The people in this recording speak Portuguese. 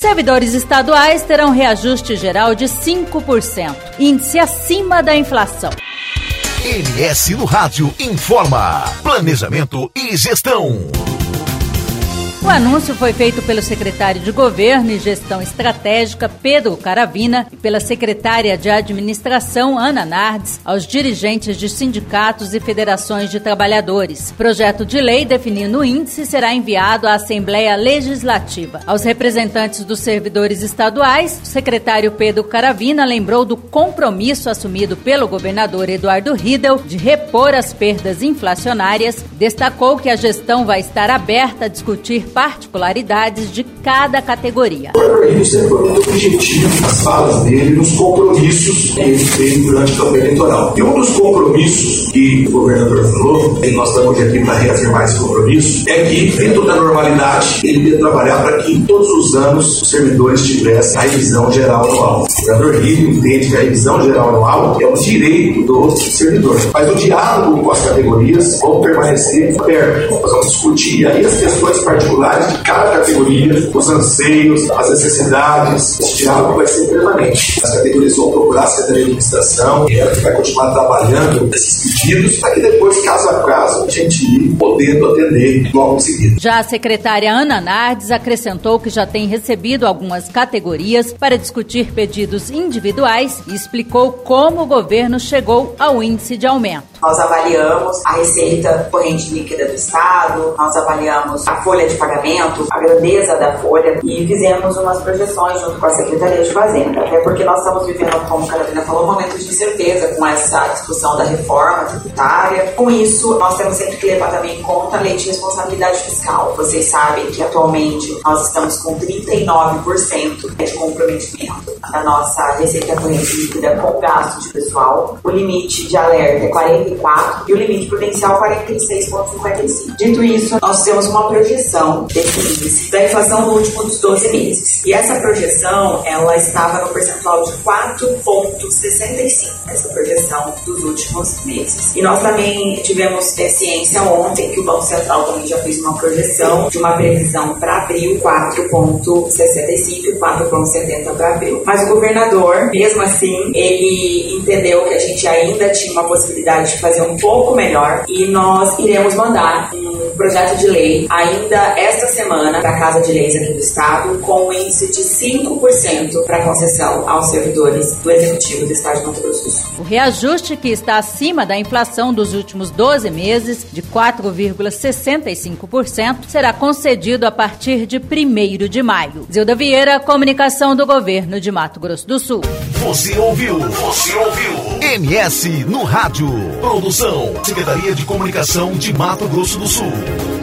Servidores estaduais terão reajuste geral de 5%, índice acima da inflação. MS no Rádio informa. Planejamento e gestão. O anúncio foi feito pelo secretário de Governo e Gestão Estratégica, Pedro Caravina, e pela secretária de Administração, Ana Nardes, aos dirigentes de sindicatos e federações de trabalhadores. Projeto de lei definindo o índice será enviado à Assembleia Legislativa. Aos representantes dos servidores estaduais, o secretário Pedro Caravina lembrou do compromisso assumido pelo governador Eduardo Riedel de repor as perdas inflacionárias, destacou que a gestão vai estar aberta a discutir particularidades de cada categoria. O governador Riedel sempre foi muito objetivo nas falas dele, nos compromissos que ele fez durante a campanha eleitoral. E um dos compromissos que o governador falou, e nós estamos aqui para reafirmar esse compromisso, é que, dentro da normalidade, ele ia trabalhar para que todos os anos os servidores tivessem a revisão geral anual. O governador Riedel entende que a revisão geral anual é um direito do servidor. Mas o diálogo com as categorias vão permanecer aberto. Nós vamos discutir aí as questões particulares de cada categoria, os anseios, as necessidades. Esse diálogo vai ser permanente. As categorias vão procurar a Secretaria de Administração e ela vai continuar trabalhando esses pedidos para que depois, caso a caso, a gente ir podendo atender logo em seguida. Já a secretária Ana Nardes acrescentou que já tem recebido algumas categorias para discutir pedidos individuais e explicou como o governo chegou ao índice de aumento. Nós avaliamos a receita corrente líquida do Estado, nós avaliamos a folha de pagamento, a grandeza da folha e fizemos umas projeções junto com a Secretaria de Fazenda, até porque nós estamos vivendo, como a Carolina falou, um momento de incerteza com essa discussão da reforma tributária. Com isso, nós temos sempre que levar também em conta a lei de responsabilidade fiscal. Vocês sabem que atualmente nós estamos com 39% de comprometimento da nossa receita corrente líquida com gasto de pessoal. O limite de alerta é 44% e o limite prudencial 46,55%. Dito isso, nós temos uma projeção desse índice da inflação no último dos 12 meses. E essa projeção, ela estava no percentual de 4,65%, essa projeção dos últimos meses. E nós também tivemos ciência ontem que o Banco Central também já fez uma projeção de uma previsão para abril, 4,65% e 4,70% para abril. Mas o governador, mesmo assim, ele entendeu que a gente ainda tinha uma possibilidade de fazer um pouco melhor e nós iremos mandar um projeto de lei ainda esta semana para a Casa de Leis aqui do Estado com um índice de 5% para concessão aos servidores do Executivo do Estado de Mato Grosso do Sul. O reajuste, que está acima da inflação dos últimos 12 meses, de 4,65%, será concedido a partir de 1º de maio. Zilda Vieira, Comunicação do Governo de Mato Grosso do Sul. Você ouviu MS no Rádio. Produção, Secretaria de Comunicação de Mato Grosso do Sul.